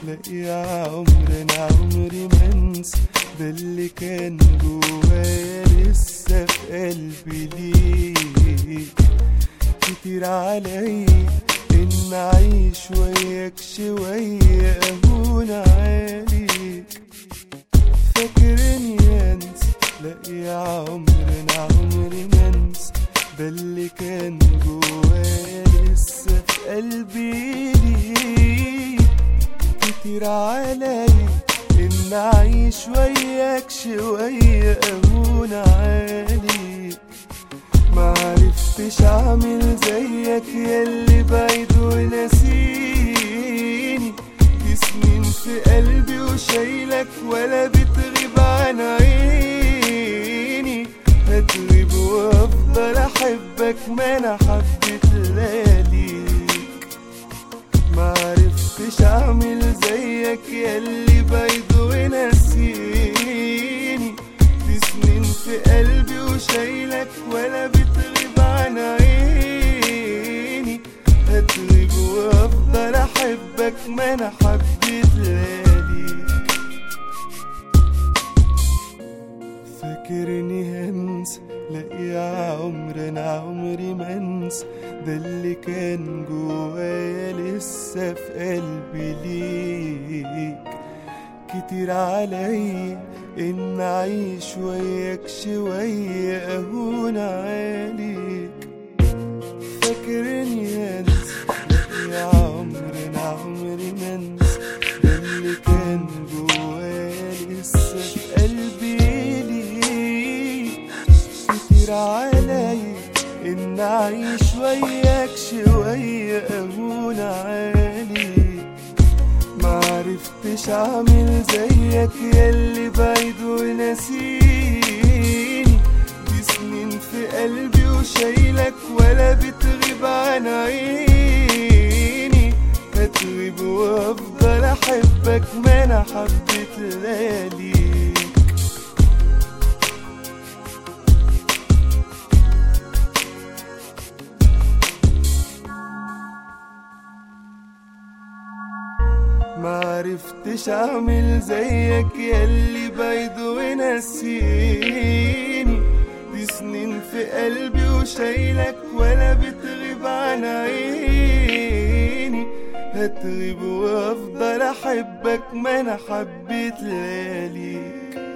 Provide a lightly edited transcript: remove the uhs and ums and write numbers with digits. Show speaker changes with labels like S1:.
S1: لا يا عمر انا عمري ما انسى ده اللي كان جوايا لسه في قلبي ليك. كتير عليا ان اعيش وياك شوية اهون عليك. فاكرني انسى؟ لا يا عمر انا عمري ما انسى ده اللي كان جوايا لسه في قلبي ليك. كتير عليا ان اعيش وياك شوية اهون عليك. معرفتش اعمل زيك ياللي بعيد وناسيني. في سنين في قلبي وشايلك ولا بتغيب عن عيني. هتغيب وافضل احبك ما انا حبيت لياليك. معرفتش اعمل زيك ياللي بعيد وناسيني. في سنين في قلبي وشايلك ولا بتغيب عن عيني. هتغيب وافضل احبك ما انا حبيت لياليك. فاكرني هنسى؟ لا يا عمر انا عمري ما انسى ده اللي كان جوايا لسه في قلبي ليك. كتير عليا ان اعيش وياك شوية اهون عليك. فاكرني انسى؟ لا يا عمر انا عمري ما انسى ده اللي كان جوايا لسه في قلبي ليك. كتير عليا ان اعيش وياك شوية اهون عليك. معرفتش اعمل زيك ياللي بعيد وناسيني. في سنين في قلبي وشايلك ولا بتغيب عن عيني. هتغيب وافضل احبك ما انا حبيت لياليك. معرفتش اعمل زيك ياللي بعيد وناسيني. دي سنين في قلبي وشايلك ولا بتغيب عن عيني. هتغيب وافضل احبك ما انا حبيت لياليك.